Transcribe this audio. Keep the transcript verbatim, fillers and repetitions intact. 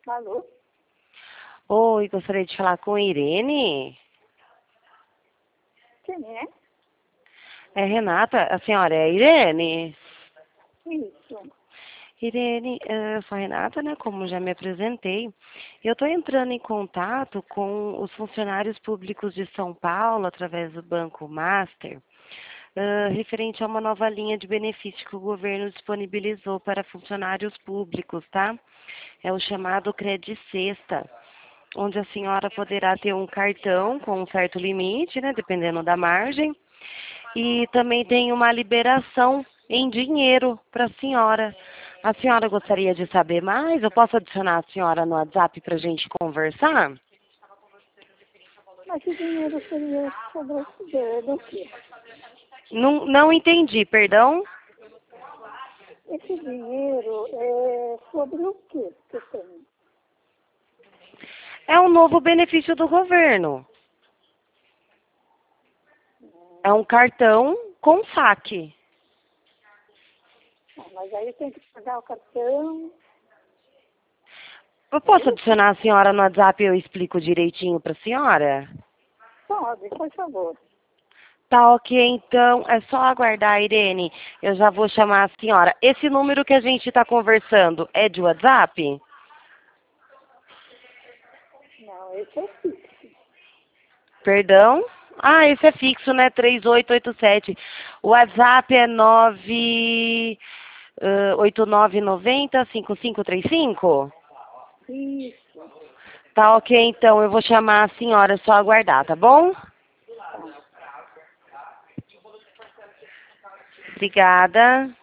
Alô? Oi, gostaria de falar com Irene. Quem é? É Renata, a senhora é Irene? Isso. Irene, eh, eu sou a Renata, né, como já me apresentei. Eu estou entrando em contato com os funcionários públicos de São Paulo, através do Banco Master, eh, referente a uma nova linha de benefício que o governo disponibilizou para funcionários públicos, tá? É o chamado Credit Sexta, onde a senhora poderá ter um cartão com um certo limite, né, dependendo da margem, e também tem uma liberação em dinheiro para a senhora. A senhora gostaria de saber mais? Eu posso adicionar a senhora no WhatsApp para a gente conversar? Mas que dinheiro seria sobre esse do quê? Não, não entendi, perdão? Esse dinheiro é sobre o quê que tem? É um novo benefício do governo. É um cartão com saque. Ah, mas aí tem que pagar o cartão. Eu É posso isso? adicionar a senhora no WhatsApp e eu explico direitinho para a senhora? Pode, por favor. Tá ok, então é só aguardar, Irene. Eu já vou chamar a senhora. Esse número que a gente está conversando é de WhatsApp? Não, esse é fixo. Perdão? Ah, esse é fixo, né? três oito oito sete. O WhatsApp é nove oito nove nove zero cinco cinco três cinco? Isso. Tá ok, então eu vou chamar a senhora, é só aguardar, tá bom? Tá. Obrigada.